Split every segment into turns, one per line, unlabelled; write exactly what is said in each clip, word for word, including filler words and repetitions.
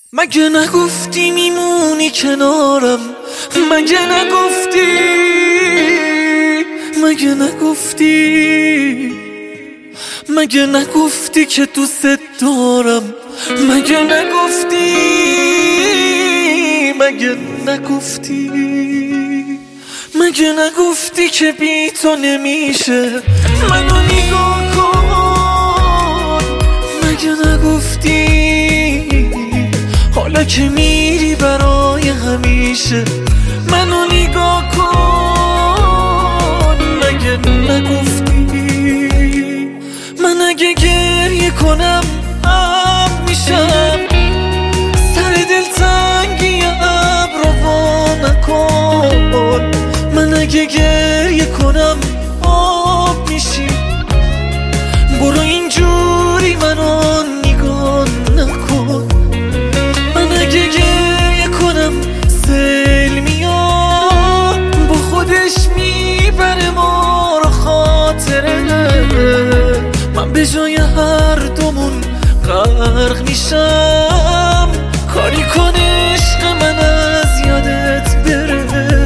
مگه نگفتی میمونی کنارم؟ مگه نگفتی؟ مگه نگفتی؟ مگه نگفتی که دوست دارم؟ مگه نگفتی؟ مگه نگفتی؟ مگه نگفتی که بی تو نمیشه؟ منو نگاه کن. مگه نگفتی حالا که میری برای همیشه؟ منو نگاه کن. مگه نگفتی من اگه گریه کنم اب میشم؟ سر دلتنگی ابر رو وا نکن. من اگه گریه کنم آب میشی. برو اینجوری منو نگاه نکن. من اگه گریه کنم سیل میاد با خودش میبره ما رو خاطره. من به جای هر دومون غرق میشم. کاری کن عشق من از یادت بره.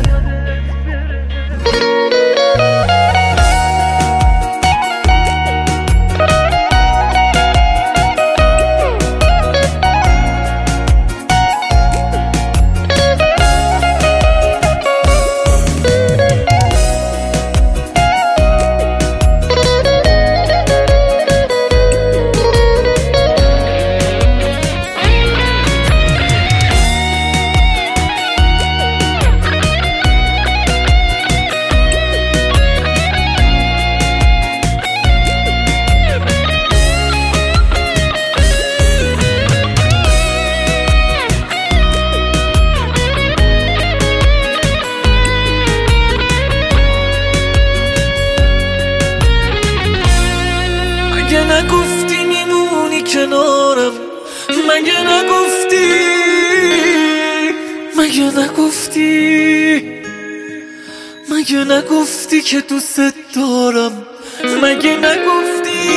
مگه نگفتی میمونی کنارم؟ مگه نگفتی؟ مگه نگفتی؟ مگه نگفتی که دوست دارم؟ مگه نگفتی؟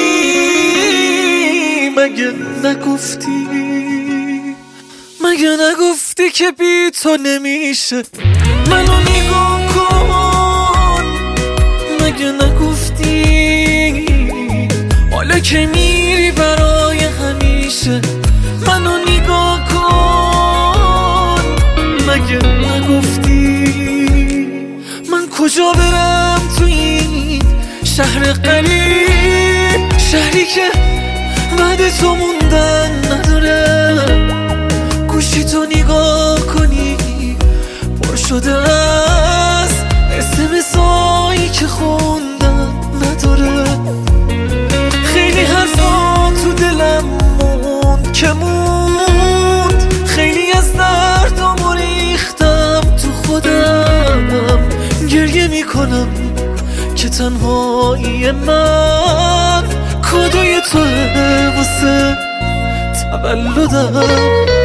مگه نگفتی؟ مگه نگفتی که بی تو نمیشه؟ منو نگاه کن. مگه نگفتی حالا که میری برای همیشه؟ منو نگاه کن. مگه نگفتی من کجا برم تو این شهر غریب؟ شهری که بعد تو موندن نداره. گوشی تو نگاه کنی پر شده از اسمسایی که خوندن نداره. خیلی حرفا تو دلم موند که موند. خیلی از دردم ریختم تو خودم. گریه میکنم که تنهایی من کادوی توه واسه تولدم.